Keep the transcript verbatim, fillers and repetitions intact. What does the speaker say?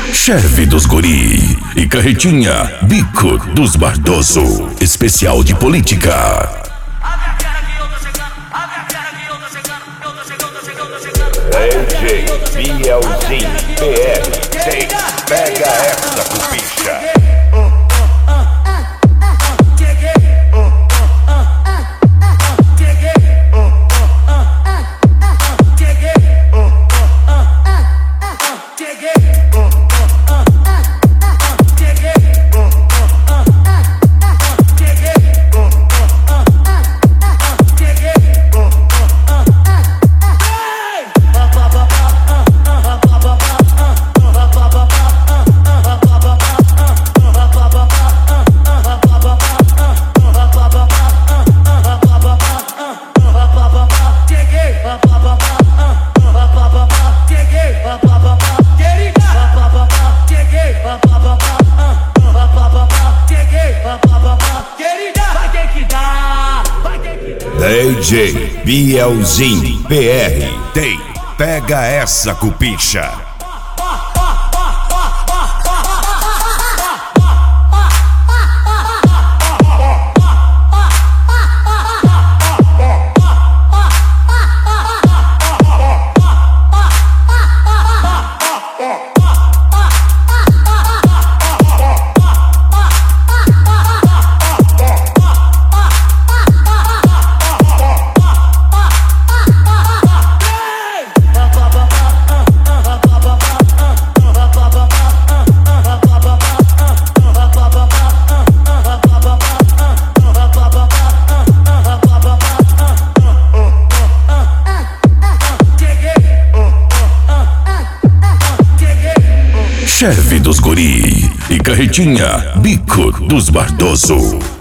Chefe dos Guri e Carretinha, Bico dos Bardoso. Especial de política. D J Bielzinho P R, tem, pega essa cupicha. D J Bielzinho P R, tem, pega essa cupicha. Chefe dos Guri e Carretinha, Bico dos Bardoso.